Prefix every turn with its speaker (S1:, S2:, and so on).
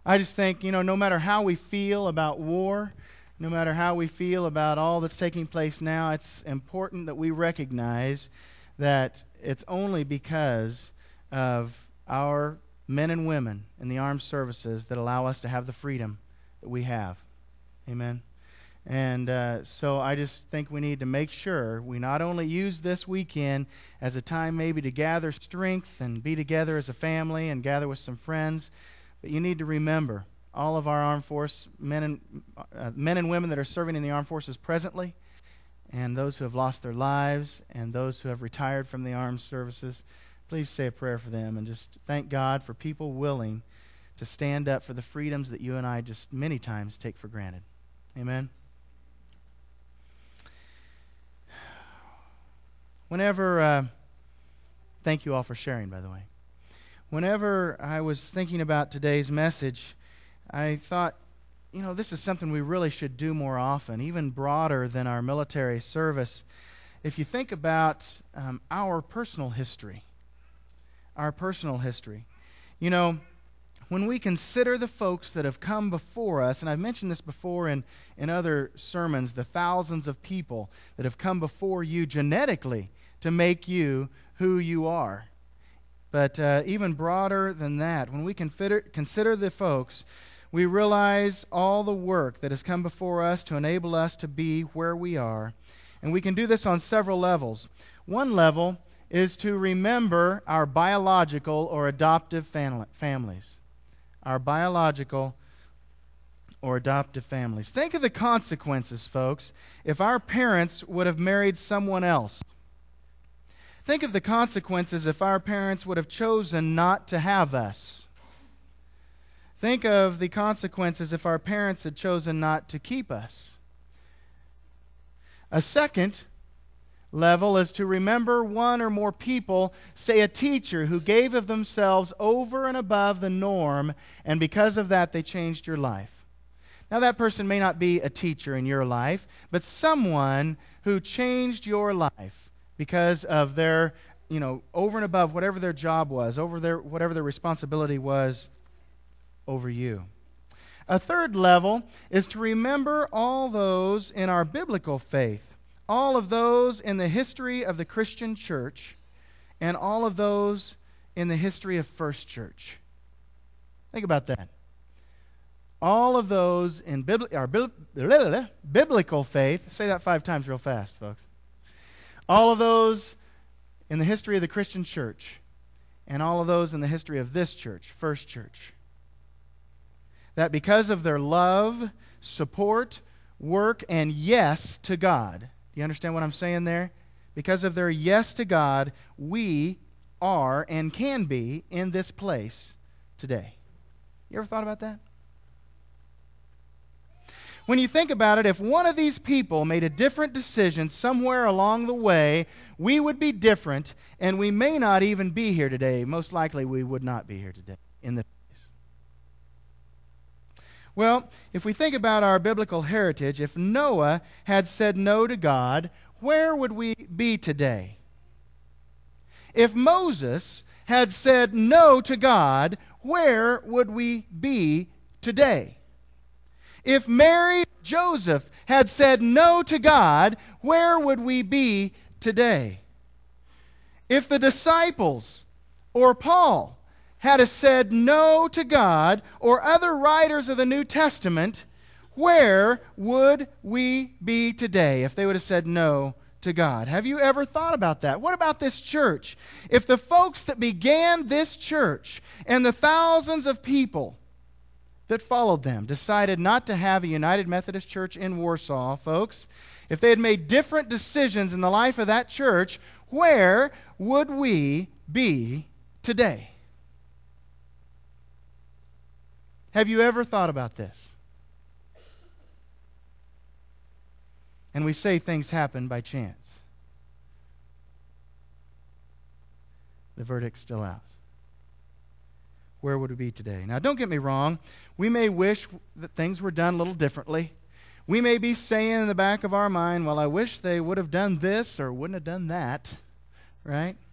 S1: I just think, no matter how we feel about war, no matter how we feel about all that's taking place now, it's important that we recognize that it's only because of our men and women in the armed services that allow us to have the freedom that we have. Amen. And so I just think we need to make sure we not only use this weekend as a time maybe to gather strength and be together as a family and gather with some friends, but you need to remember all of our armed force men and women that are serving in the armed forces presently, and those who have lost their lives, and those who have retired from the armed services. Please say a prayer for them and just thank God for people willing to stand up for the freedoms that you and I just many times take for granted. Amen. Thank you all for sharing, by the way. Whenever I was thinking about today's message, I thought, this is something we really should do more often, even broader than our military service. If you think about our personal history, when we consider the folks that have come before us, and I've mentioned this before in other sermons, the thousands of people that have come before you genetically to make you who you are. But even broader than that, when we consider the folks, we realize all the work that has come before us to enable us to be where we are. And we can do this on several levels. One level is to remember our biological or adoptive families. Our biological or adoptive families. Think of the consequences, folks, if our parents would have married someone else. Think of the consequences if our parents would have chosen not to have us. Think of the consequences if our parents had chosen not to keep us. A second level is to remember one or more people, say a teacher, who gave of themselves over and above the norm, and because of that they changed your life. Now that person may not be a teacher in your life, but someone who changed your life because of their, over and above whatever their job was, whatever their responsibility was over you. A third level is to remember all those in our biblical faith, all of those in the history of the Christian church, and all of those in the history of First Church. Think about that. All of those in our biblical faith, say that 5 times real fast, folks. All of those in the history of the Christian church, and all of those in the history of this church, First Church. That because of their love, support, work, and yes to God. Do you understand what I'm saying there? Because of their yes to God, we are and can be in this place today. You ever thought about that? When you think about it, if one of these people made a different decision somewhere along the way, we would be different, and we may not even be here today. Most likely we would not be here today in this place. Well, if we think about our biblical heritage, if Noah had said no to God, where would we be today? If Moses had said no to God, where would we be today? If Mary, Joseph had said no to God, where would we be today? If the disciples or Paul had said no to God, or other writers of the New Testament, where would we be today if they would have said no to God? Have you ever thought about that? What about this church? If the folks that began this church and the thousands of people that followed them decided not to have a United Methodist Church in Warsaw, folks, if they had made different decisions in the life of that church, where would we be today? Have you ever thought about this? And we say things happen by chance. The verdict's still out. Where would we be today? Now, don't get me wrong. We may wish that things were done a little differently. We may be saying in the back of our mind, well, I wish they would have done this or wouldn't have done that, right?